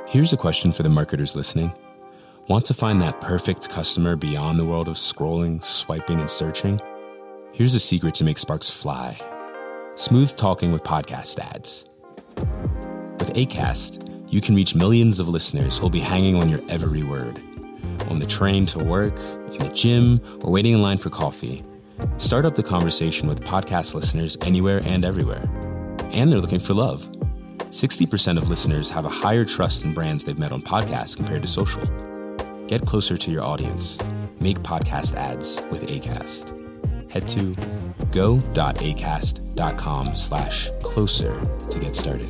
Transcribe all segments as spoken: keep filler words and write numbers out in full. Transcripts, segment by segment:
Here's a question for the marketers listening. Want to find that perfect customer beyond the world of scrolling, swiping, and searching? Here's a secret to make sparks fly. Smooth talking with podcast ads. With Acast, you can reach millions of listeners who'll be hanging on your every word. On the train to work, in the gym, or waiting in line for coffee. Start up the conversation with podcast listeners anywhere and everywhere. And they're looking for love. sixty percent of listeners have a higher trust in brands they've met on podcasts compared to social. Get closer to your audience. Make podcast ads with Acast. Head to go.acast.com slash closer to get started.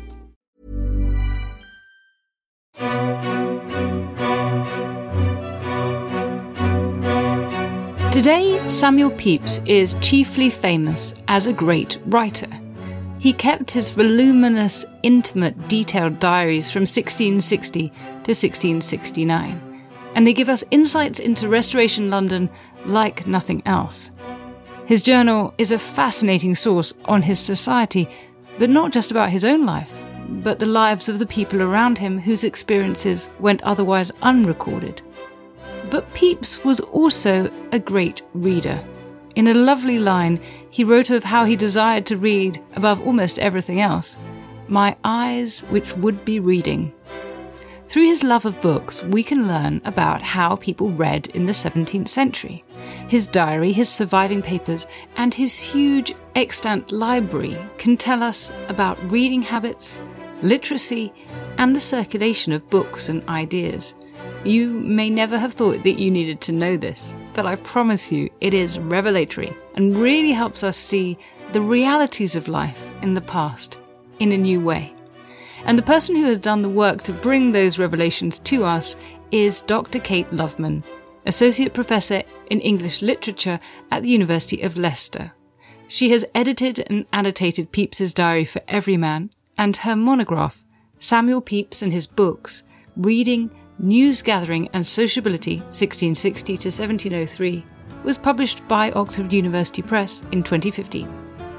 Today, Samuel Pepys is chiefly famous as a great writer. He kept his voluminous, intimate, detailed diaries from sixteen sixty to sixteen sixty-nine, and they give us insights into Restoration London like nothing else. His journal is a fascinating source on his society, but not just about his own life, but the lives of the people around him whose experiences went otherwise unrecorded. But Pepys was also a great reader. In a lovely line, he wrote of how he desired to read, above almost everything else, "My eyes which would be reading." Through his love of books, we can learn about how people read in the seventeenth century. His diary, his surviving papers, and his huge extant library can tell us about reading habits, literacy, and the circulation of books and ideas. You may never have thought that you needed to know this, but I promise you it is revelatory and really helps us see the realities of life in the past in a new way. And the person who has done the work to bring those revelations to us is Doctor Kate Loveman, Associate Professor in English Literature at the University of Leicester. She has edited and annotated Pepys's diary for Everyman, and her monograph, Samuel Pepys and His Books, Reading, News Gathering and Sociability, sixteen sixty to seventeen oh three, was published by Oxford University Press in twenty fifteen.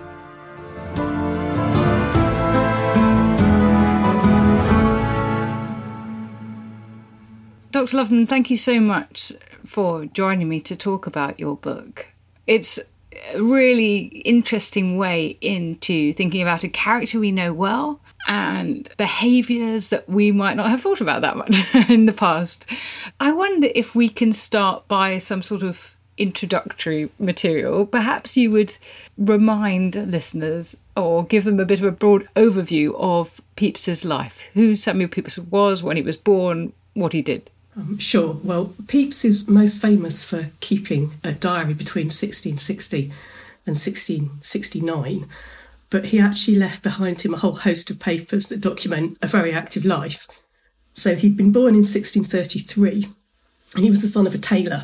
Doctor Loveman, thank you so much for joining me to talk about your book. It's a really interesting way into thinking about a character we know well and behaviours that we might not have thought about that much in the past. I wonder if we can start by some sort of introductory material. Perhaps you would remind listeners or give them a bit of a broad overview of Pepys's life, who Samuel Pepys was, when he was born, what he did. Um, sure. Well, Pepys is most famous for keeping a diary between sixteen sixty and sixteen sixty-nine, but he actually left behind him a whole host of papers that document a very active life. So he'd been born in sixteen thirty-three, and he was the son of a tailor,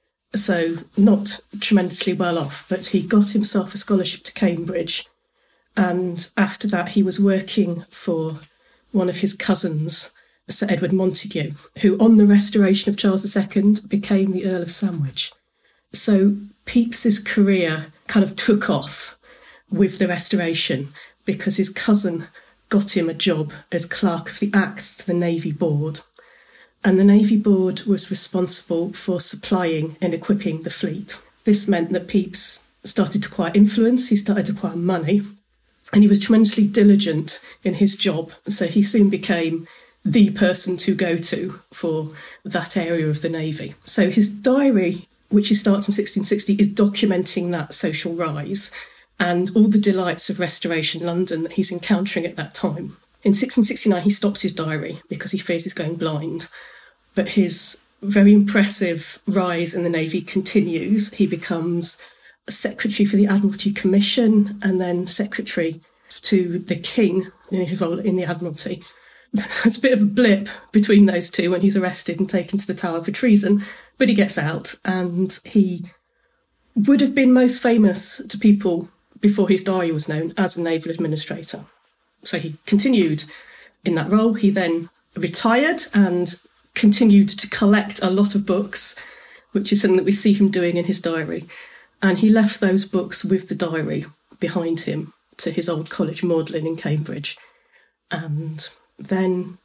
so not tremendously well off, but he got himself a scholarship to Cambridge, and after that he was working for one of his cousins, Sir Edward Montague, who on the restoration of Charles the Second became the Earl of Sandwich. So Pepys's career kind of took off with the restoration because his cousin got him a job as clerk of the Acts to the Navy Board. And the Navy Board was responsible for supplying and equipping the fleet. This meant that Pepys started to acquire influence, he started to acquire money, and he was tremendously diligent in his job. So he soon became the person to go to for that area of the Navy. So his diary, which he starts in sixteen sixty, is documenting that social rise and all the delights of Restoration London that he's encountering at that time. In sixteen sixty-nine, he stops his diary because he fears he's going blind. But his very impressive rise in the Navy continues. He becomes secretary for the Admiralty Commission and then secretary to the King in his role in the Admiralty. There's a bit of a blip between those two when he's arrested and taken to the Tower for treason, but he gets out, and he would have been most famous to people before his diary was known as a naval administrator. So he continued in that role. He then retired and continued to collect a lot of books, which is something that we see him doing in his diary. And he left those books with the diary behind him to his old college, Magdalen in Cambridge. And then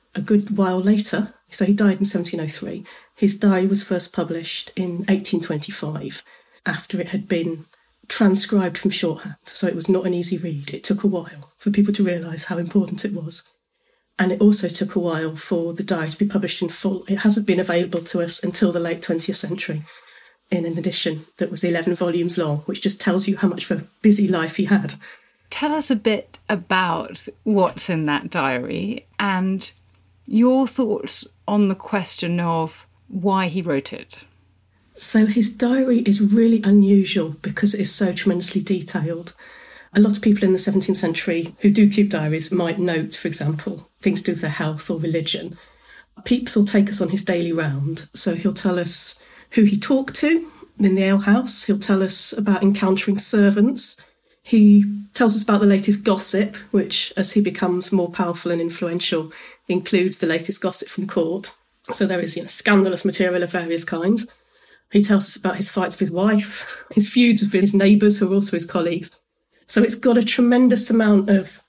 a good while later. So he died in seventeen oh three. His diary was first published in eighteen twenty-five after it had been transcribed from shorthand. So it was not an easy read. It took a while for people to realise how important it was. And it also took a while for the diary to be published in full. It hasn't been available to us until the late twentieth century in an edition that was eleven volumes long, which just tells you how much of a busy life he had. Tell us a bit about what's in that diary and your thoughts on the question of why he wrote it. So his diary is really unusual because it is so tremendously detailed. A lot of people in the seventeenth century who do keep diaries might note, for example, things to do with their health or religion. Pepys will take us on his daily round, so he'll tell us who he talked to in the alehouse. He'll tell us about encountering servants. He tells us about the latest gossip, which, as he becomes more powerful and influential, includes the latest gossip from court. So there is, you know, scandalous material of various kinds. He tells us about his fights with his wife, his feuds with his neighbours, who are also his colleagues. So it's got a tremendous amount of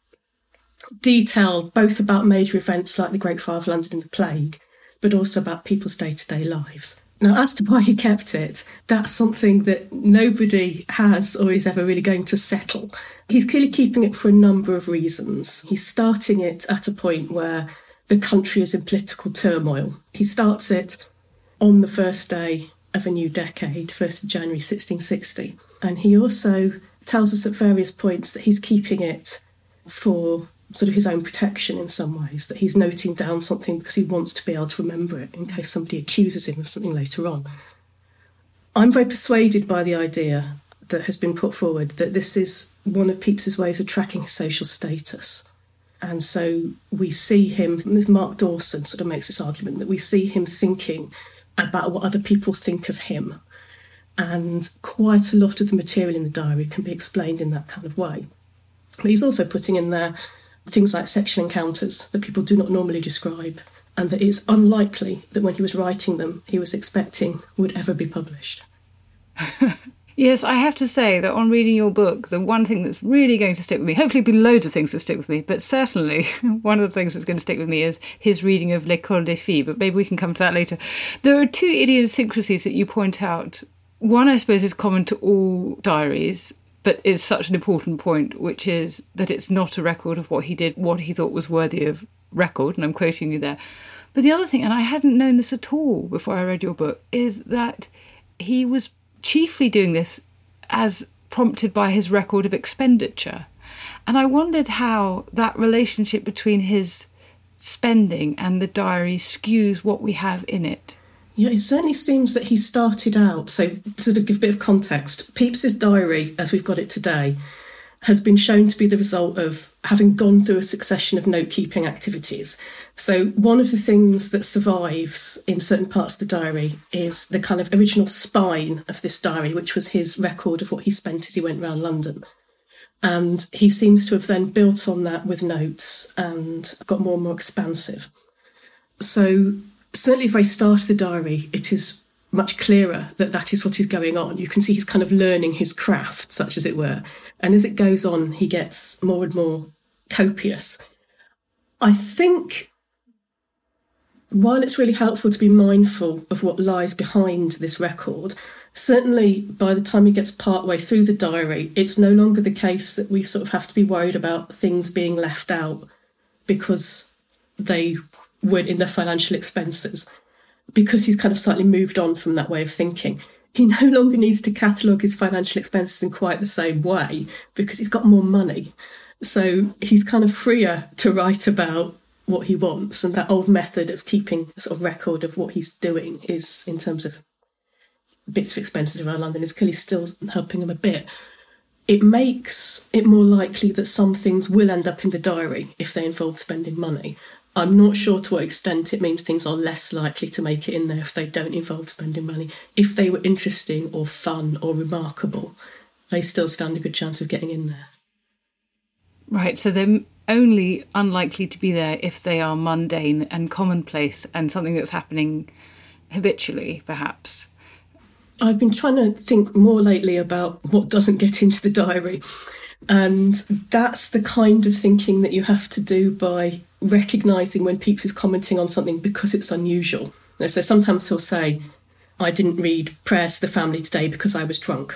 detail, both about major events like the Great Fire of London and the Plague, but also about people's day-to-day lives. Now, as to why he kept it, that's something that nobody has or is ever really going to settle. He's clearly keeping it for a number of reasons. He's starting it at a point where the country is in political turmoil. He starts it on the first day of a new decade, first of January sixteen sixty. And he also tells us at various points that he's keeping it for sort of his own protection in some ways, that he's noting down something because he wants to be able to remember it in case somebody accuses him of something later on. I'm very persuaded by the idea that has been put forward that this is one of Pepys's ways of tracking his social status. And so we see him, Mark Dawson sort of makes this argument, that we see him thinking about what other people think of him. And quite a lot of the material in the diary can be explained in that kind of way. But he's also putting in there things like sexual encounters that people do not normally describe, and that it's unlikely that when he was writing them, he was expecting would ever be published. Yes, I have to say that on reading your book, the one thing that's really going to stick with me, hopefully there'll be loads of things that stick with me, but certainly one of the things that's going to stick with me is his reading of L'École des Filles, but maybe we can come to that later. There are two idiosyncrasies that you point out. One, I suppose, is common to all diaries, but is such an important point, which is that it's not a record of what he did, what he thought was worthy of record, and I'm quoting you there. But the other thing, and I hadn't known this at all before I read your book, is that he was chiefly doing this as prompted by his record of expenditure. And I wondered how that relationship between his spending and the diary skews what we have in it. Yeah, it certainly seems that he started out, so to sort of give a bit of context, Pepys's diary, as we've got it today, has been shown to be the result of having gone through a succession of note-keeping activities. So one of the things that survives in certain parts of the diary is the kind of original spine of this diary, which was his record of what he spent as he went around London. And he seems to have then built on that with notes and got more and more expansive. So certainly at the very start of the diary, it is much clearer that that is what is going on. You can see he's kind of learning his craft, such as it were. And as it goes on, he gets more and more copious. I think while it's really helpful to be mindful of what lies behind this record, certainly by the time he gets partway through the diary, it's no longer the case that we sort of have to be worried about things being left out because they weren't in their financial expenses, because he's kind of slightly moved on from that way of thinking. He no longer needs to catalogue his financial expenses in quite the same way because he's got more money. So he's kind of freer to write about what he wants, and that old method of keeping a sort of record of what he's doing is, in terms of bits of expenses around London, is clearly still helping him a bit. It makes it more likely that some things will end up in the diary if they involve spending money. I'm not sure to what extent it means things are less likely to make it in there if they don't involve spending money. If they were interesting or fun or remarkable, they still stand a good chance of getting in there. Right, so they're only unlikely to be there if they are mundane and commonplace and something that's happening habitually, perhaps. I've been trying to think more lately about what doesn't get into the diary. And that's the kind of thinking that you have to do by recognising when Pepys is commenting on something because it's unusual. So sometimes he'll say, I didn't read prayers to the family today because I was drunk.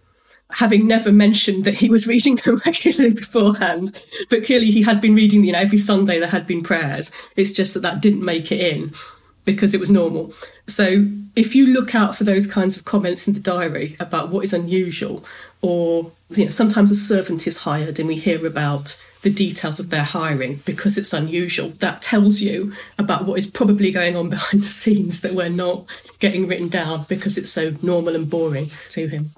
Having never mentioned that he was reading them regularly beforehand, but clearly he had been reading, you know, every Sunday there had been prayers. It's just that that didn't make it in because it was normal. So if you look out for those kinds of comments in the diary about what is unusual, or, you know, sometimes a servant is hired and we hear about the details of their hiring because it's unusual, that tells you about what is probably going on behind the scenes that we're not getting written down because it's so normal and boring to him.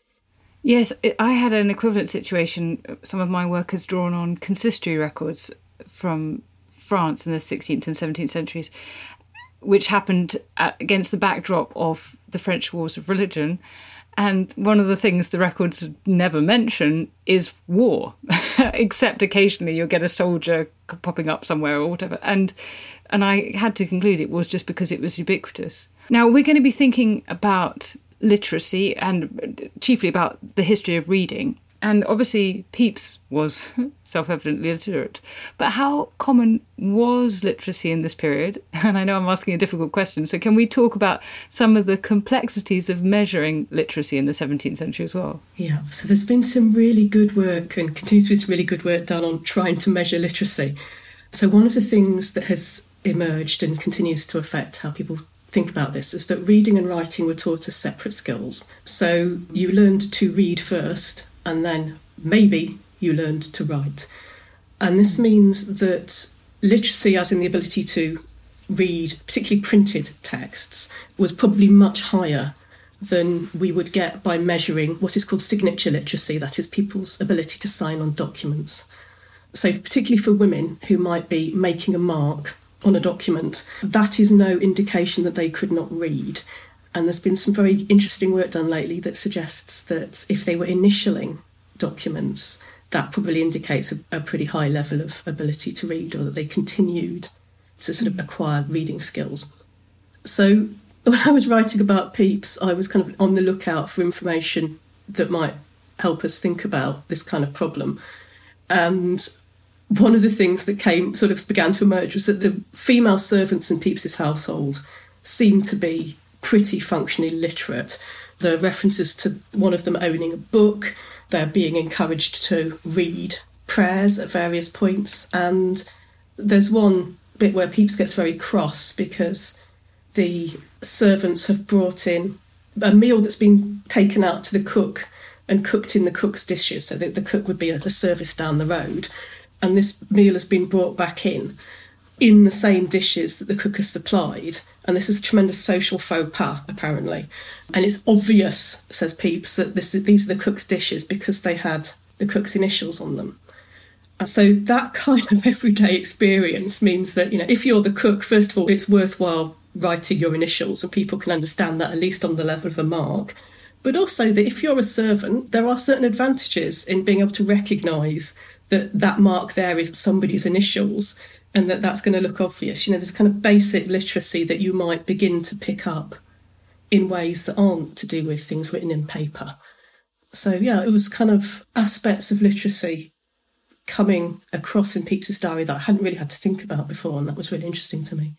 Yes, I had an equivalent situation. Some of my work has drawn on consistory records from France in the sixteenth and seventeenth centuries, which happened against the backdrop of the French Wars of Religion. And one of the things the records never mention is war, except occasionally you'll get a soldier popping up somewhere or whatever. And and I had to conclude it was just because it was ubiquitous. Now, we're going to be thinking about literacy and chiefly about the history of reading. And obviously Pepys was self-evidently literate. But how common was literacy in this period? And I know I'm asking a difficult question. So can we talk about some of the complexities of measuring literacy in the seventeenth century as well? Yeah, so there's been some really good work and continues to be some really good work done on trying to measure literacy. So one of the things that has emerged and continues to affect how people think about this is that reading and writing were taught as separate skills. So you learned to read first, and then maybe you learned to write. And this means that literacy, as in the ability to read particularly printed texts, was probably much higher than we would get by measuring what is called signature literacy, that is people's ability to sign on documents. So particularly for women who might be making a mark on a document, that is no indication that they could not read. And there's been some very interesting work done lately that suggests that if they were initialing documents, that probably indicates a, a pretty high level of ability to read, or that they continued to sort of acquire reading skills. So when I was writing about Pepys, I was kind of on the lookout for information that might help us think about this kind of problem. And one of the things that came, sort of began to emerge, was that the female servants in Pepys's household seemed to be pretty functionally literate. There are references to one of them owning a book. They're being encouraged to read prayers at various points. And there's one bit where Pepys gets very cross because the servants have brought in a meal that's been taken out to the cook and cooked in the cook's dishes, so that the cook would be at a service down the road. And this meal has been brought back in, in the same dishes that the cook has supplied. And this is a tremendous social faux pas, apparently. And it's obvious, says Pepys, that this, these are the cook's dishes because they had the cook's initials on them. And so that kind of everyday experience means that, you know, if you're the cook, first of all, it's worthwhile writing your initials, and people can understand that, at least on the level of a mark. But also that if you're a servant, there are certain advantages in being able to recognise that that mark there is somebody's initials, and that that's going to look obvious. You know, there's kind of basic literacy that you might begin to pick up in ways that aren't to do with things written in paper. So, yeah, it was kind of aspects of literacy coming across in Pepys's diary that I hadn't really had to think about before, and that was really interesting to me.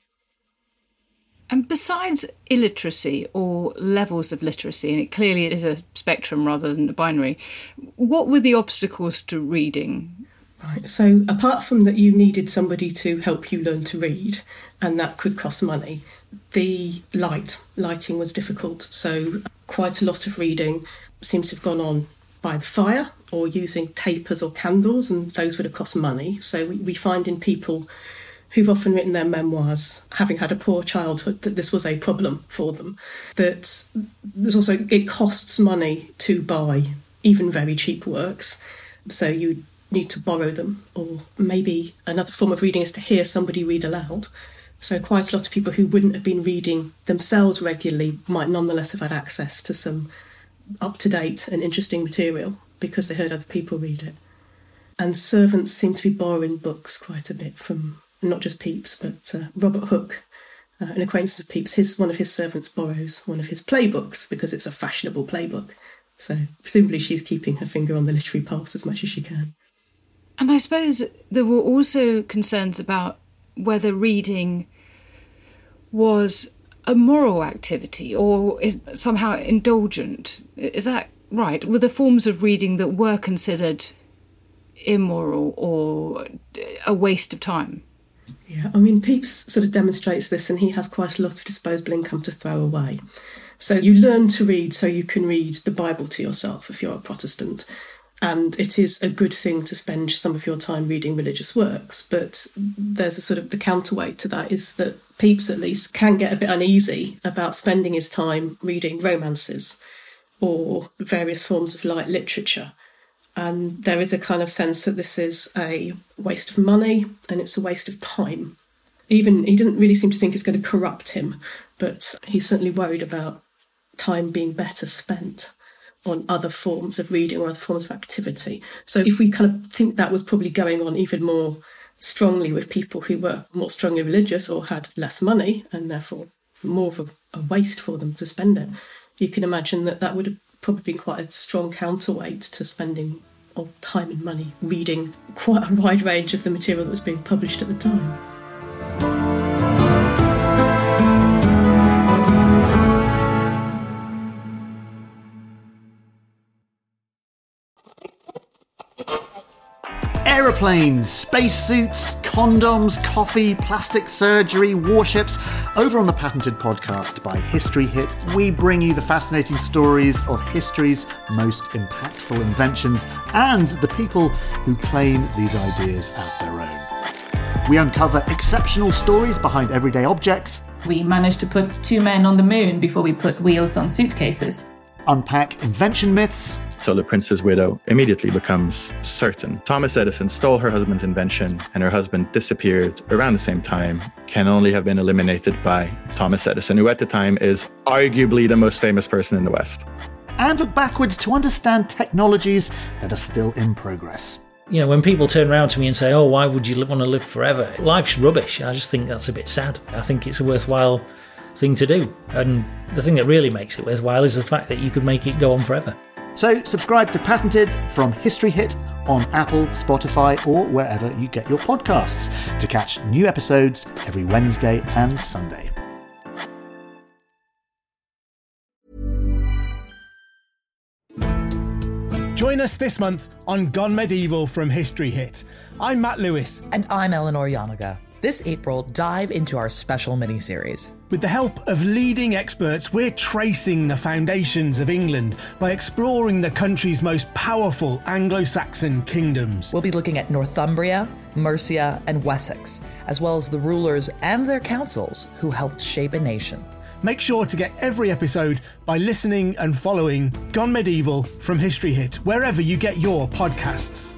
And besides illiteracy or levels of literacy, and it clearly is a spectrum rather than a binary, what were the obstacles to reading? Right, so apart from that you needed somebody to help you learn to read, and that could cost money, the light, lighting was difficult. So quite a lot of reading seems to have gone on by the fire or using tapers or candles, and those would have cost money. So we, we find in people who've often written their memoirs, having had a poor childhood, that this was a problem for them. That there's also, it costs money to buy even very cheap works. So you need to borrow them, or maybe another form of reading is to hear somebody read aloud. So quite a lot of people who wouldn't have been reading themselves regularly might nonetheless have had access to some up-to-date and interesting material because they heard other people read it. And servants seem to be borrowing books quite a bit from not just Pepys, but uh, Robert Hooke, uh, an acquaintance of Pepys. His, one of his servants borrows one of his playbooks because it's a fashionable playbook. So presumably she's keeping her finger on the literary pulse as much as she can. And I suppose there were also concerns about whether reading was a moral activity or somehow indulgent. Is that right? Were there forms of reading that were considered immoral or a waste of time? Yeah, I mean, Pepys sort of demonstrates this, and he has quite a lot of disposable income to throw away. So you learn to read so you can read the Bible to yourself if you're a Protestant. And it is a good thing to spend some of your time reading religious works. But there's a sort of the counterweight to that is that Pepys, at least, can get a bit uneasy about spending his time reading romances or various forms of light literature. And there is a kind of sense that this is a waste of money and it's a waste of time. Even he doesn't really seem to think it's going to corrupt him, but he's certainly worried about time being better spent on other forms of reading or other forms of activity. So if we kind of think that was probably going on even more strongly with people who were more strongly religious or had less money and therefore more of a, a waste for them to spend it, you can imagine that that would have probably been quite a strong counterweight to spending of time and money reading quite a wide range of the material that was being published at the time. Aeroplanes, spacesuits, condoms, coffee, plastic surgery, warships. Over on the Patented podcast by History Hit, we bring you the fascinating stories of history's most impactful inventions and the people who claim these ideas as their own. We uncover exceptional stories behind everyday objects. We managed to put two men on the moon before we put wheels on suitcases. Unpack invention myths. So the prince's widow immediately becomes certain Thomas Edison stole her husband's invention and her husband disappeared around the same time, can only have been eliminated by Thomas Edison, who at the time is arguably the most famous person in the West. And look backwards to understand technologies that are still in progress. You know, when people turn around to me and say, oh, why would you live, want to live forever? Life's rubbish. I just think that's a bit sad. I think it's a worthwhile thing to do. And the thing that really makes it worthwhile is the fact that you could make it go on forever. So subscribe to Patented from History Hit on Apple, Spotify, or wherever you get your podcasts to catch new episodes every Wednesday and Sunday. Join us this month on Gone Medieval from History Hit. I'm Matt Lewis. And I'm Eleanor Yanaga. This April, dive into our special mini-series. With the help of leading experts, we're tracing the foundations of England by exploring the country's most powerful Anglo-Saxon kingdoms. We'll be looking at Northumbria, Mercia, and Wessex, as well as the rulers and their councils who helped shape a nation. Make sure to get every episode by listening and following Gone Medieval from History Hit, wherever you get your podcasts.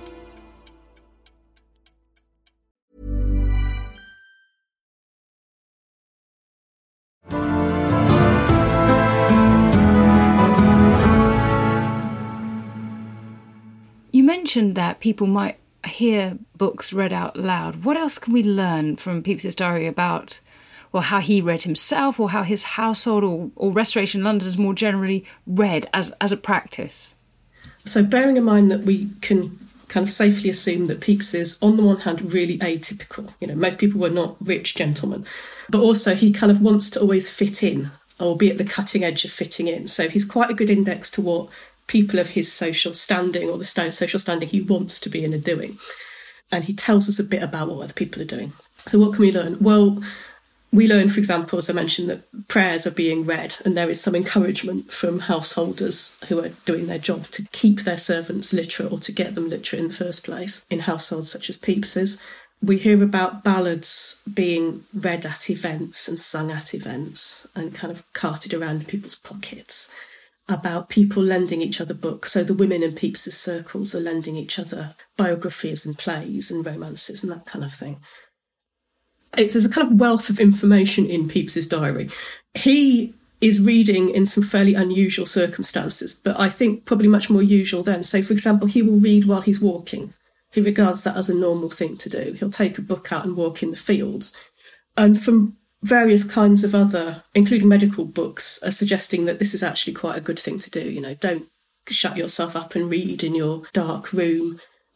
You mentioned that people might hear books read out loud. What else can we learn from Pepys's diary about, well, how he read himself or how his household or, or Restoration Londoners more generally read as, as a practice? So bearing in mind that we can kind of safely assume that Pepys is, on the one hand, really atypical. You know, most people were not rich gentlemen, but also he kind of wants to always fit in or be at the cutting edge of fitting in. So he's quite a good index to what people of his social standing or the st- social standing he wants to be in are doing. And he tells us a bit about what other people are doing. So what can we learn? Well, we learn, for example, as I mentioned, that prayers are being read and there is some encouragement from householders who are doing their job to keep their servants literate or to get them literate in the first place in households such as Pepys's. We hear about ballads being read at events and sung at events and kind of carted around in people's pockets, about people lending each other books. So the women in Pepys's circles are lending each other biographies and plays and romances and that kind of thing. It's, there's a kind of wealth of information in Pepys's diary. He is reading in some fairly unusual circumstances, but I think probably much more usual then. So, for example, he will read while he's walking. He regards that as a normal thing to do. He'll take a book out and walk in the fields. And from various kinds of other, including medical books, are suggesting that this is actually quite a good thing to do. You know, don't shut yourself up and read in your dark room.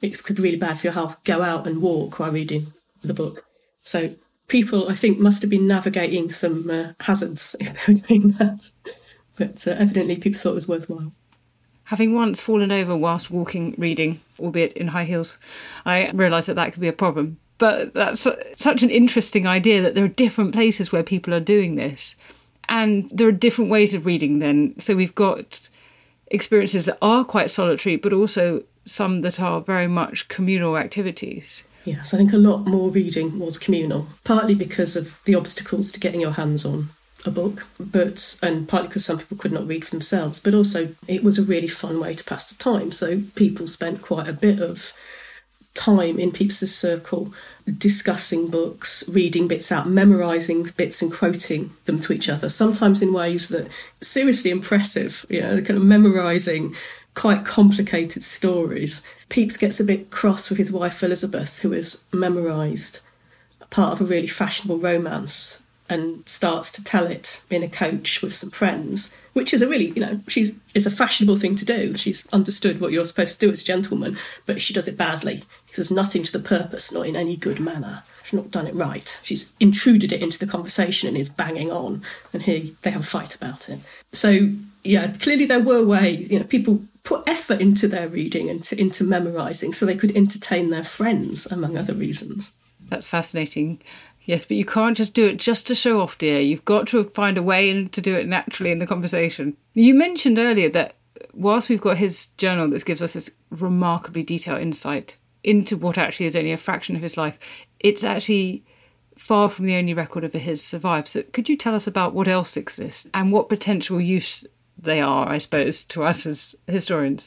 it could be really bad for your health, go out and walk while reading the book. So people, I think, must have been navigating some uh, hazards if they were doing that. But uh, evidently people thought it was worthwhile. Having once fallen over whilst walking, reading, albeit in high heels, I realised that that could be a problem. But that's such an interesting idea that there are different places where people are doing this. And there are different ways of reading then. So we've got experiences that are quite solitary, but also some that are very much communal activities. Yes, I think a lot more reading was communal, partly because of the obstacles to getting your hands on a book, but and partly because some people could not read for themselves, but also it was a really fun way to pass the time. So people spent quite a bit of time in Pepys's circle discussing books, reading bits out, memorising bits and quoting them to each other, sometimes in ways that seriously impressive, you know, kind of memorising quite complicated stories. Pepys gets a bit cross with his wife Elizabeth, who has memorised a part of a really fashionable romance and starts to tell it in a coach with some friends, which is a really, you know, she's it's a fashionable thing to do. She's understood what you're supposed to do as a gentleman, but she does it badly. She says nothing to the purpose, not in any good manner. She's not done it right. She's intruded it into the conversation and is banging on, and here they have a fight about it. So, yeah, clearly there were ways, you know, people put effort into their reading and to, into memorising so they could entertain their friends, among other reasons. That's fascinating. Yes, but you can't just do it just to show off, dear. You've got to find a way to do it naturally in the conversation. You mentioned earlier that whilst we've got his journal that gives us this remarkably detailed insight into what actually is only a fraction of his life, it's actually far from the only record of his survived. So could you tell us about what else exists and what potential use they are, I suppose, to us as historians?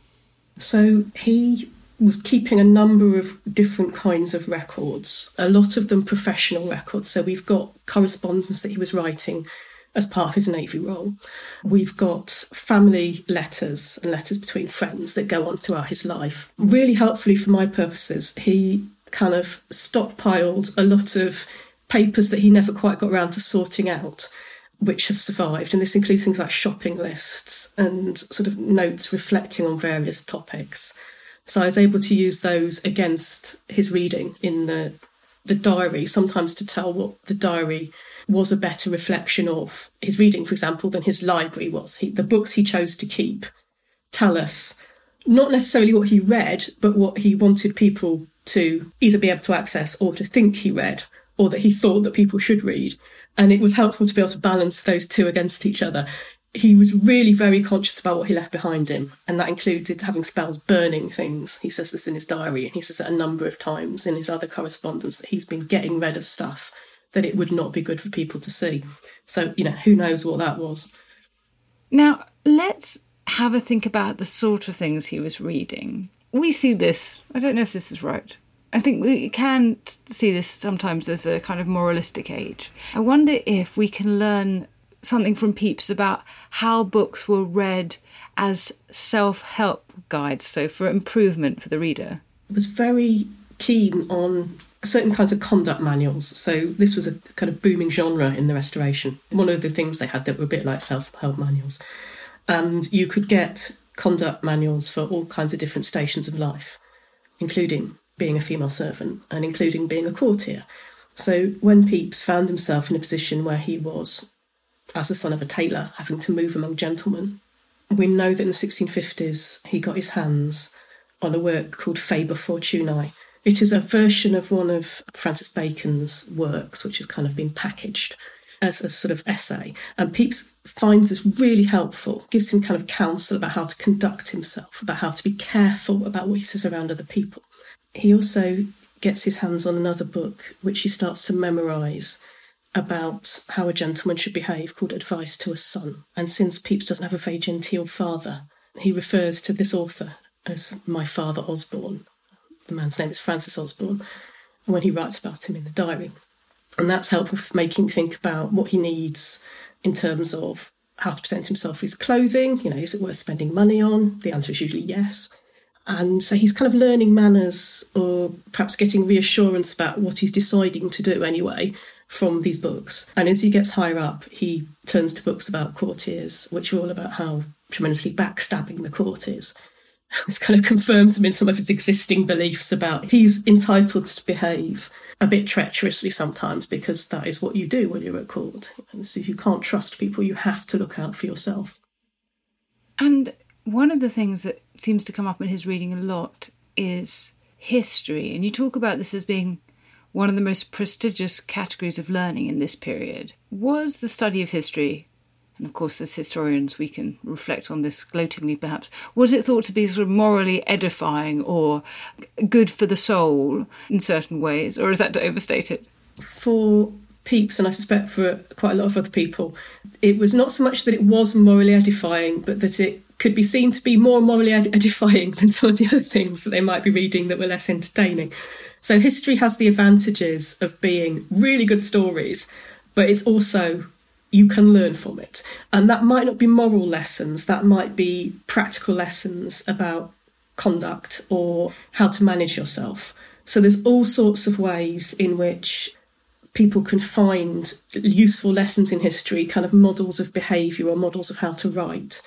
So he was keeping a number of different kinds of records, a lot of them professional records. So we've got correspondence that he was writing as part of his Navy role. We've got family letters and letters between friends that go on throughout his life. Really helpfully for my purposes, he kind of stockpiled a lot of papers that he never quite got around to sorting out, which have survived. And this includes things like shopping lists and sort of notes reflecting on various topics. So I was able to use those against his reading in the, the diary, sometimes to tell what the diary was a better reflection of his reading, for example, than his library was. He, the books he chose to keep tell us not necessarily what he read, but what he wanted people to either be able to access or to think he read, or that he thought that people should read. And it was helpful to be able to balance those two against each other. He was really very conscious about what he left behind him, and that included having spells burning things. He says this in his diary, and he says it a number of times in his other correspondence that he's been getting rid of stuff that it would not be good for people to see. So, you know, who knows what that was. Now, let's have a think about the sort of things he was reading. We see this, I don't know if this is right, I think we can see this sometimes as a kind of moralistic age. I wonder if we can learn something from Pepys about how books were read as self-help guides, so for improvement for the reader. He was very keen on certain kinds of conduct manuals. So this was a kind of booming genre in the Restoration. One of the things they had that were a bit like self-help manuals. And you could get conduct manuals for all kinds of different stations of life, including being a female servant and including being a courtier. So when Pepys found himself in a position where he was, as the son of a tailor, having to move among gentlemen, we know that in the sixteen fifties he got his hands on a work called Faber Fortunae. It is a version of one of Francis Bacon's works, which has kind of been packaged as a sort of essay. And Pepys finds this really helpful, gives him kind of counsel about how to conduct himself, about how to be careful about what he says around other people. He also gets his hands on another book, which he starts to memorise, about how a gentleman should behave, called Advice to a Son. And since Pepys doesn't have a very genteel father, he refers to this author as my father Osborne. The man's name is Francis Osborne, when he writes about him in the diary. And that's helpful for making him think about what he needs in terms of how to present himself, his clothing. You know, is it worth spending money on? The answer is usually yes. And so he's kind of learning manners, or perhaps getting reassurance about what he's deciding to do anyway from these books. And as he gets higher up, he turns to books about courtiers, which are all about how tremendously backstabbing the court is. This kind of confirms him in some of his existing beliefs about he's entitled to behave a bit treacherously sometimes because that is what you do when you're at court. And so you can't trust people, you have to look out for yourself. And one of the things that seems to come up in his reading a lot is history. And you talk about this as being one of the most prestigious categories of learning in this period. Was the study of history, and of course as historians we can reflect on this gloatingly perhaps, was it thought to be sort of morally edifying or good for the soul in certain ways, or is that to overstate it? For Pepys, and I suspect for quite a lot of other people, it was not so much that it was morally edifying, but that it could be seen to be more morally ed- edifying than some of the other things that they might be reading that were less entertaining. So history has the advantages of being really good stories, but it's also, you can learn from it. And that might not be moral lessons, that might be practical lessons about conduct or how to manage yourself. So there's all sorts of ways in which people can find useful lessons in history, kind of models of behaviour or models of how to write.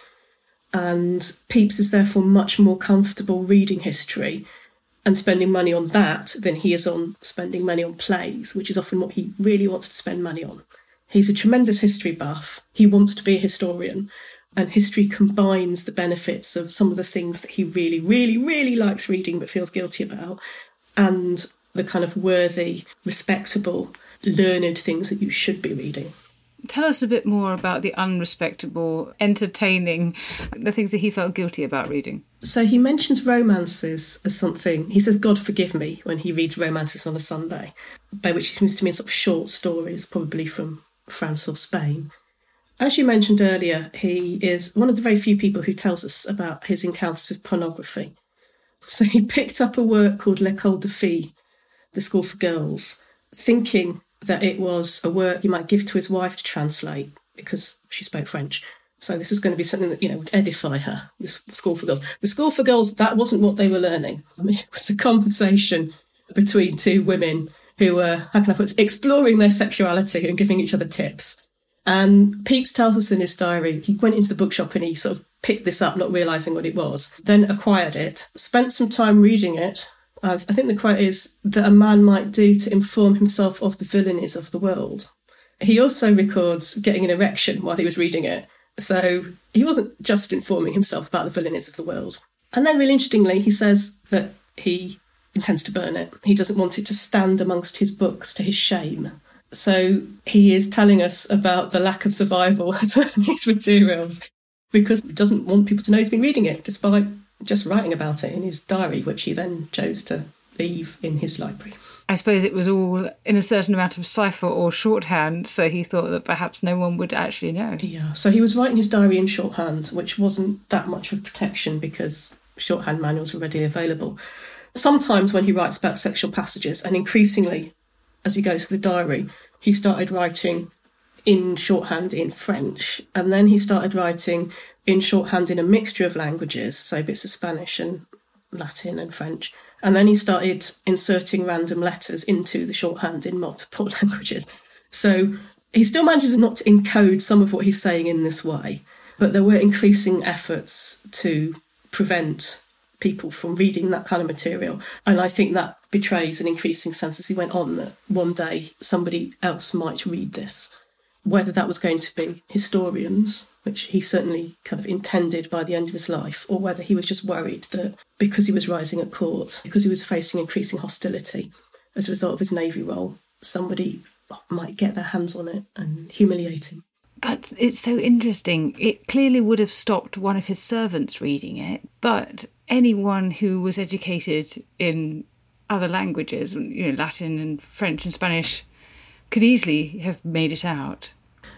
And Pepys is therefore much more comfortable reading history and spending money on that than he is on spending money on plays, which is often what he really wants to spend money on. He's a tremendous history buff. He wants to be a historian. And history combines the benefits of some of the things that he really, really, really likes reading but feels guilty about, and the kind of worthy, respectable, learned things that you should be reading. Tell us a bit more about the unrespectable, entertaining, the things that he felt guilty about reading. So he mentions romances as something. He says, God forgive me, when he reads romances on a Sunday, by which he seems to mean sort of short stories, probably from France or Spain. As you mentioned earlier, he is one of the very few people who tells us about his encounters with pornography. So he picked up a work called L'École des Filles, the School for Girls, thinking that it was a work he might give to his wife to translate because she spoke French. So this was going to be something that, you know, would edify her, this School for Girls. The School for Girls, that wasn't what they were learning. I mean, it was a conversation between two women who were, how can I put it, exploring their sexuality and giving each other tips. And Pepys tells us in his diary, he went into the bookshop and he sort of picked this up, not realising what it was, then acquired it, spent some time reading it. I think the quote is that a man might do to inform himself of the villainies of the world. He also records getting an erection while he was reading it. So he wasn't just informing himself about the villainies of the world. And then really interestingly, he says that he intends to burn it. He doesn't want it to stand amongst his books to his shame. So he is telling us about the lack of survival in these materials because he doesn't want people to know he's been reading it, despite just writing about it in his diary, which he then chose to leave in his library. I suppose it was all in a certain amount of cipher or shorthand, so he thought that perhaps no one would actually know. Yeah, so he was writing his diary in shorthand, which wasn't that much of protection because shorthand manuals were readily available. Sometimes when he writes about sexual passages, and increasingly as he goes to the diary, he started writing in shorthand in French, and then he started writing in shorthand in a mixture of languages, so bits of Spanish and Latin and French. And then he started inserting random letters into the shorthand in multiple languages. So he still manages not to encode some of what he's saying in this way, but there were increasing efforts to prevent people from reading that kind of material. And I think that betrays an increasing sense as he went on that one day somebody else might read this. Whether that was going to be historians, which he certainly kind of intended by the end of his life, or whether he was just worried that because he was rising at court, because he was facing increasing hostility as a result of his Navy role, somebody might get their hands on it and humiliate him. But it's so interesting. It clearly would have stopped one of his servants reading it, but anyone who was educated in other languages, you know, Latin and French and Spanish, could easily have made it out.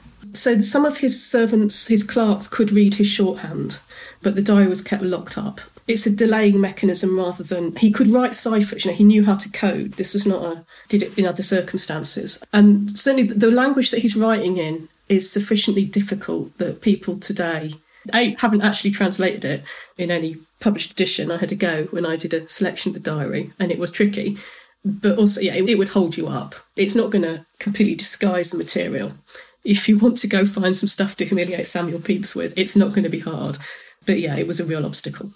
So some of his servants, his clerks, could read his shorthand, but the diary was kept locked up. It's a delaying mechanism rather than... He could write ciphers, you know, he knew how to code. This was not a... did it in other circumstances. And certainly the language that he's writing in is sufficiently difficult that people today... I haven't actually translated it in any published edition. I had a go when I did a selection of the diary, and it was tricky. But also, yeah, it, it would hold you up. It's not going to completely disguise the material. If you want to go find some stuff to humiliate Samuel Pepys with, it's not going to be hard. But yeah, it was a real obstacle.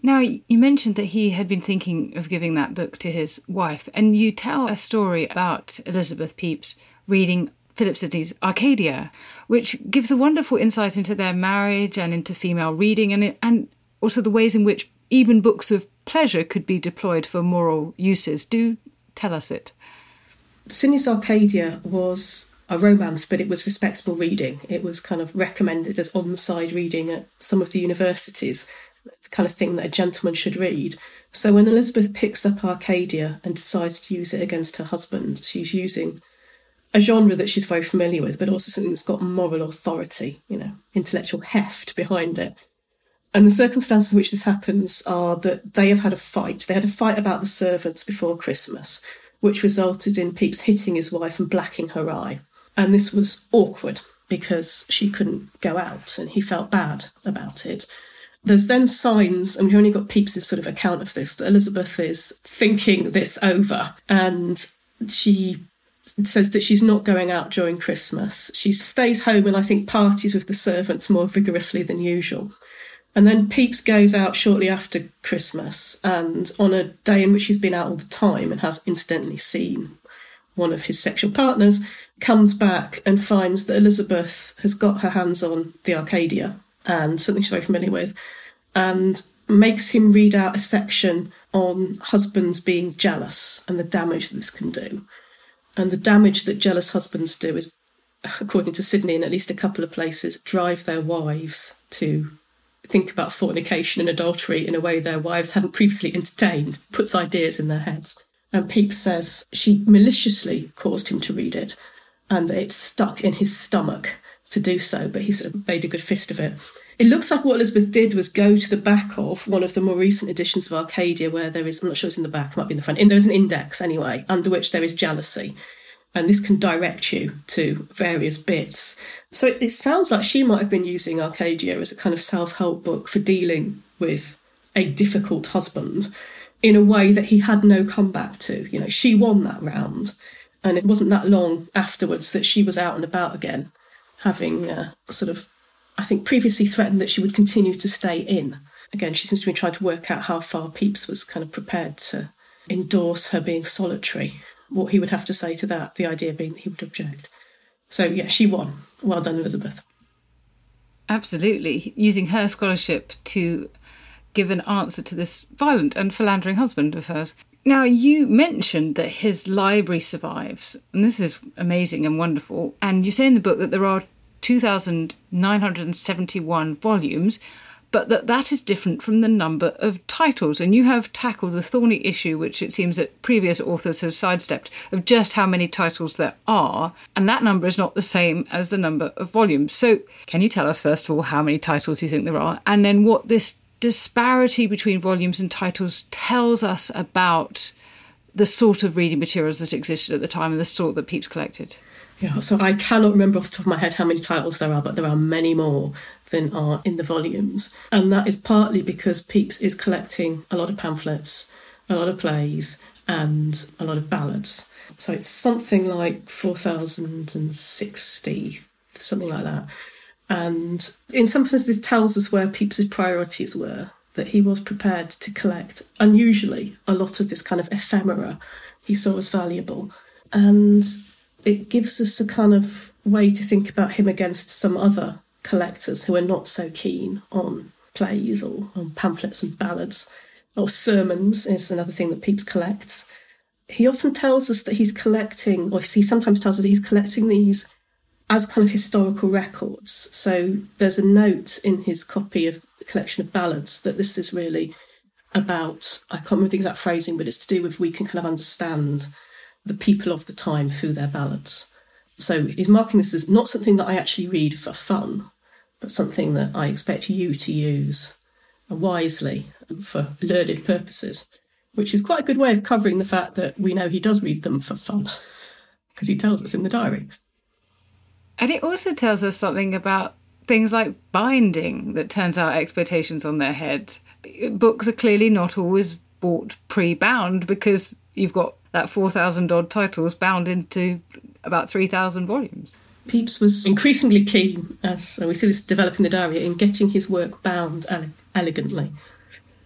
Now, you mentioned that he had been thinking of giving that book to his wife, and you tell a story about Elizabeth Pepys reading Philip Sidney's Arcadia, which gives a wonderful insight into their marriage and into female reading, and and also the ways in which even books of pleasure could be deployed for moral uses. Do tell us it. Sidney's Arcadia was a romance, but it was respectable reading. It was kind of recommended as on-side reading at some of the universities, the kind of thing that a gentleman should read. So when Elizabeth picks up Arcadia and decides to use it against her husband, she's using a genre that she's very familiar with, but also something that's got moral authority, you know, intellectual heft behind it. And the circumstances in which this happens are that they have had a fight. They had a fight about the servants before Christmas, which resulted in Pepys hitting his wife and blacking her eye. And this was awkward because she couldn't go out and he felt bad about it. There's then signs, and we've only got Pepys' sort of account of this, that Elizabeth is thinking this over, and she says that she's not going out during Christmas. She stays home and I think parties with the servants more vigorously than usual. And then Pepys goes out shortly after Christmas, and on a day in which he's been out all the time and has incidentally seen one of his sexual partners, comes back and finds that Elizabeth has got her hands on the Arcadia, and something she's very familiar with, and makes him read out a section on husbands being jealous and the damage this can do. And the damage that jealous husbands do is, according to Sidney, in at least a couple of places, drive their wives to think about fornication and adultery in a way their wives hadn't previously entertained, puts ideas in their heads. And Pepys says she maliciously caused him to read it, and that it stuck in his stomach to do so, but he sort of made a good fist of it. It looks like what Elizabeth did was go to the back of one of the more recent editions of Arcadia, where there is, I'm not sure it's in the back, it might be in the front, and there's an index anyway, under which there is jealousy. And this can direct you to various bits. So it, it sounds like she might have been using Arcadia as a kind of self-help book for dealing with a difficult husband in a way that he had no comeback to. You know, she won that round, and it wasn't that long afterwards that she was out and about again, having uh, sort of, I think, previously threatened that she would continue to stay in. Again, she seems to be trying to work out how far Pepys was kind of prepared to endorse her being solitary, what he would have to say to that, the idea being that he would object. So, yeah, she won. Well done, Elizabeth. Absolutely. Using her scholarship to give an answer to this violent and philandering husband of hers. Now, you mentioned that his library survives, and this is amazing and wonderful. And you say in the book that there are two thousand nine hundred seventy-one volumes, but that that is different from the number of titles. And you have tackled the thorny issue, which it seems that previous authors have sidestepped, of just how many titles there are. And that number is not the same as the number of volumes. So can you tell us, first of all, how many titles you think there are? And then what this disparity between volumes and titles tells us about the sort of reading materials that existed at the time and the sort that Pepys collected? Yeah, so I cannot remember off the top of my head how many titles there are, but there are many more than are in the volumes. And that is partly because Pepys is collecting a lot of pamphlets, a lot of plays, and a lot of ballads. So it's something like four thousand sixty, something like that. And in some sense, this tells us where Pepys's priorities were, that he was prepared to collect, unusually, a lot of this kind of ephemera he saw as valuable. And it gives us a kind of way to think about him against some other collectors who are not so keen on plays or on pamphlets and ballads, or sermons is another thing that Pepys collects. He often tells us that he's collecting, or he sometimes tells us that he's collecting these as kind of historical records. So there's a note in his copy of the collection of ballads that this is really about, I can't remember the exact phrasing, but it's to do with we can kind of understand the people of the time through their ballads. So he's marking this as not something that I actually read for fun, but something that I expect you to use wisely and for learned purposes, which is quite a good way of covering the fact that we know he does read them for fun, because he tells us in the diary. And it also tells us something about things like binding that turns out expectations on their head. Books are clearly not always bought pre-bound because you've got that four thousand odd titles bound into about three thousand volumes. Pepys was increasingly keen, as we see this develop in the diary, in getting his work bound ele- elegantly.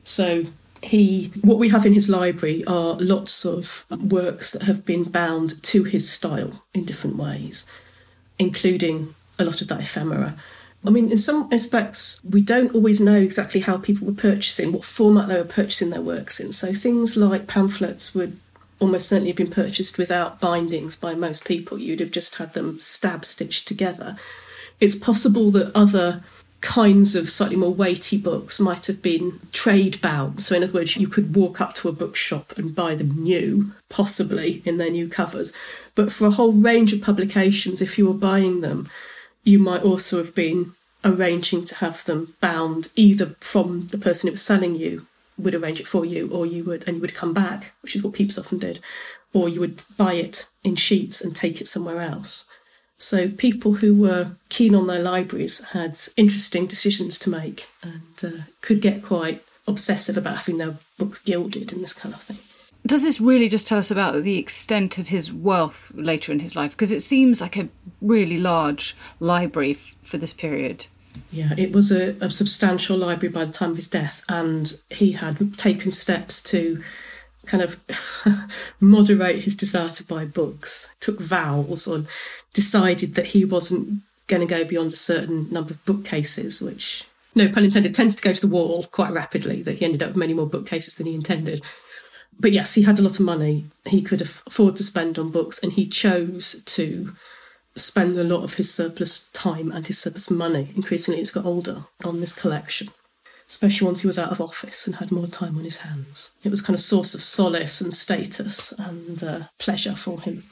So he, what we have in his library are lots of works that have been bound to his style in different ways, including a lot of that ephemera. I mean, in some aspects, we don't always know exactly how people were purchasing, what format they were purchasing their works in. So things like pamphlets would almost certainly have been purchased without bindings by most people. You'd have just had them stab-stitched together. It's possible that other kinds of slightly more weighty books might have been trade bound. So in other words, you could walk up to a bookshop and buy them new, possibly in their new covers. But for a whole range of publications, if you were buying them, you might also have been arranging to have them bound either from the person who was selling you would arrange it for you, or you would, and you would come back, which is what Pepys often did, or you would buy it in sheets and take it somewhere else. So people who were keen on their libraries had interesting decisions to make and uh, could get quite obsessive about having their books gilded and this kind of thing. Does this really just tell us about the extent of his wealth later in his life? Because it seems like a really large library f- for this period. Yeah, it was a, a substantial library by the time of his death, and he had taken steps to kind of moderate his desire to buy books, took vows, or decided that he wasn't going to go beyond a certain number of bookcases, which, no pun intended, tended to go to the wall quite rapidly, that he ended up with many more bookcases than he intended. But yes, he had a lot of money he could afford to spend on books, and he chose to spend a lot of his surplus time and his surplus money, increasingly as he got older, on this collection, especially once he was out of office and had more time on his hands. It was kind of source of solace and status and uh, pleasure for him.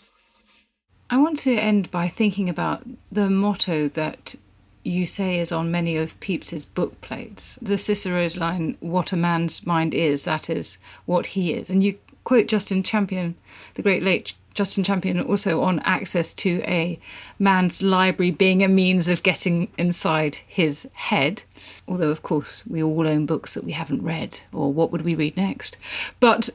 I want to end by thinking about the motto that you say is on many of Pepys's book plates. The Cicero's line, "What a man's mind is, that is what he is." And you quote Justin Champion, the great late Justin Champion, also on access to a man's library being a means of getting inside his head. Although, of course, we all own books that we haven't read, or what would we read next? But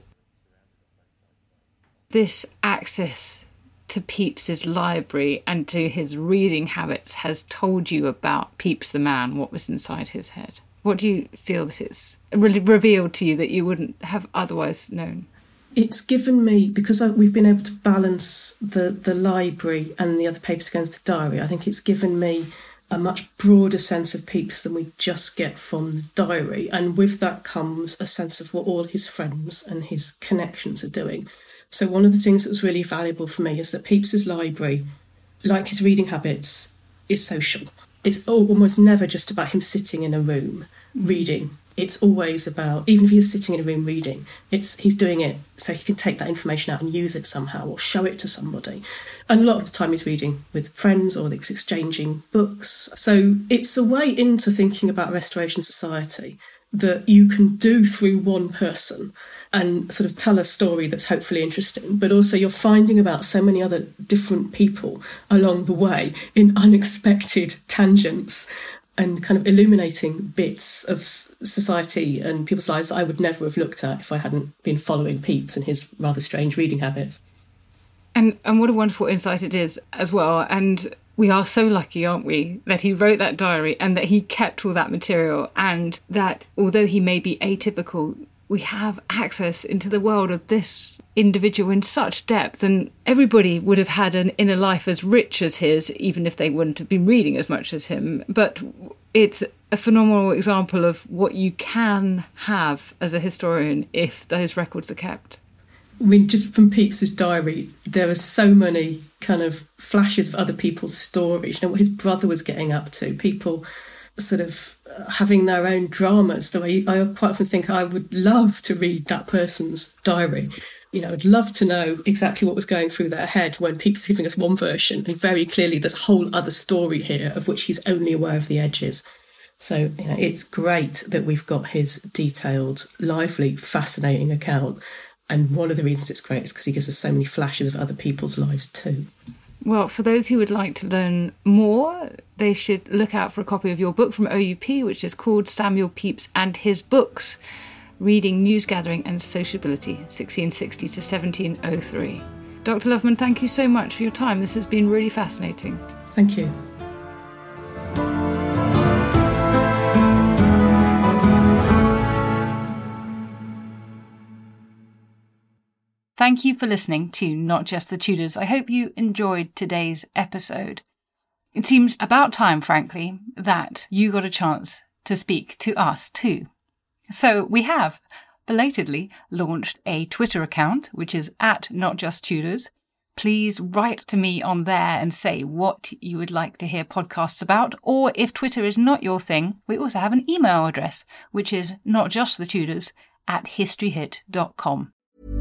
this access to Pepys's library and to his reading habits has told you about Pepys the man, what was inside his head. What do you feel this is really revealed to you that you wouldn't have otherwise known? It's given me, because I, we've been able to balance the, the library and the other papers against the diary, I think it's given me a much broader sense of Pepys than we just get from the diary. And with that comes a sense of what all his friends and his connections are doing. So one of the things that was really valuable for me is that Pepys's library, like his reading habits, is social. It's almost never just about him sitting in a room reading. It's always about, even if he's sitting in a room reading, it's he's doing it so he can take that information out and use it somehow or show it to somebody. And a lot of the time he's reading with friends or he's exchanging books. So it's a way into thinking about Restoration Society that you can do through one person and sort of tell a story that's hopefully interesting, but also you're finding about so many other different people along the way in unexpected tangents and kind of illuminating bits of society and people's lives that I would never have looked at if I hadn't been following Pepys and his rather strange reading habits. And and what a wonderful insight it is as well. And we are so lucky, aren't we, that he wrote that diary and that he kept all that material, and that although he may be atypical, we have access into the world of this individual in such depth, and everybody would have had an inner life as rich as his, even if they wouldn't have been reading as much as him. But it's a phenomenal example of what you can have as a historian if those records are kept. I mean, just from Pepys's diary, there are so many kind of flashes of other people's stories, you know, what his brother was getting up to, people sort of having their own dramas. The way I quite often think I would love to read that person's diary. You know, I'd love to know exactly what was going through their head when Pepys is giving us one version, and very clearly there's a whole other story here of which he's only aware of the edges. So, you know, it's great that we've got his detailed, lively, fascinating account. And one of the reasons it's great is because he gives us so many flashes of other people's lives too. Well, for those who would like to learn more, they should look out for a copy of your book from O U P, which is called Samuel Pepys and His Books, Reading, News Gathering and Sociability, sixteen sixty to seventeen oh three. Doctor Loveman, thank you so much for your time. This has been really fascinating. Thank you. thank you for listening to Not Just the Tudors. I hope you enjoyed today's episode. It seems about time, frankly, that you got a chance to speak to us too. So we have belatedly launched a Twitter account, which is at Not Just Tudors. Please write to me on there and say what you would like to hear podcasts about. Or if Twitter is not your thing, we also have an email address, which is notjustthetudors at historyhit dot com.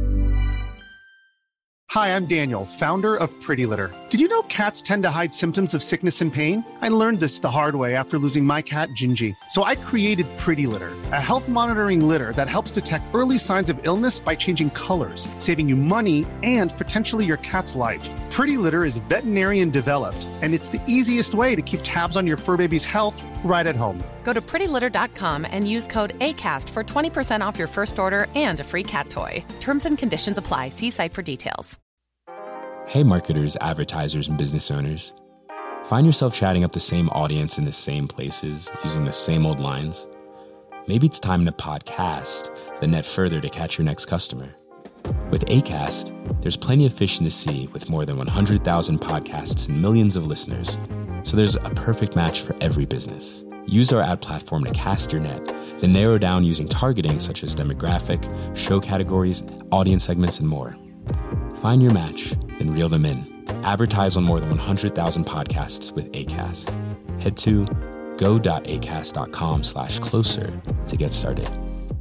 Hi, I'm Daniel, founder of Pretty Litter. Did you know cats tend to hide symptoms of sickness and pain? I learned this the hard way after losing my cat, Gingy. So I created Pretty Litter, a health monitoring litter that helps detect early signs of illness by changing colors, saving you money and potentially your cat's life. Pretty Litter is veterinarian developed, and it's the easiest way to keep tabs on your fur baby's health right at home. Go to pretty litter dot com and use code ACAST for twenty percent off your first order and a free cat toy. Terms and conditions apply. See site for details. Hey marketers, advertisers, and business owners. Find yourself chatting up the same audience in the same places, using the same old lines? Maybe it's time to podcast the net further to catch your next customer. With Acast, there's plenty of fish in the sea with more than one hundred thousand podcasts and millions of listeners. So there's a perfect match for every business. Use our ad platform to cast your net, then narrow down using targeting such as demographic, show categories, audience segments, and more. Find your match, then reel them in. Advertise on more than one hundred thousand podcasts with Acast. Head to go.acast.com slash closer to get started.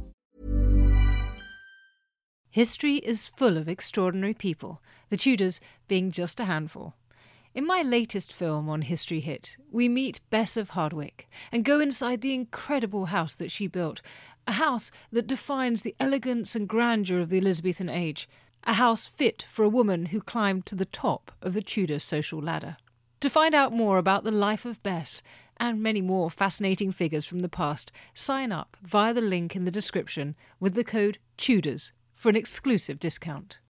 History is full of extraordinary people, the Tudors being just a handful. In my latest film on History Hit, we meet Bess of Hardwick and go inside the incredible house that she built, a house that defines the elegance and grandeur of the Elizabethan age, a house fit for a woman who climbed to the top of the Tudor social ladder. To find out more about the life of Bess and many more fascinating figures from the past, sign up via the link in the description with the code TUDORS for an exclusive discount.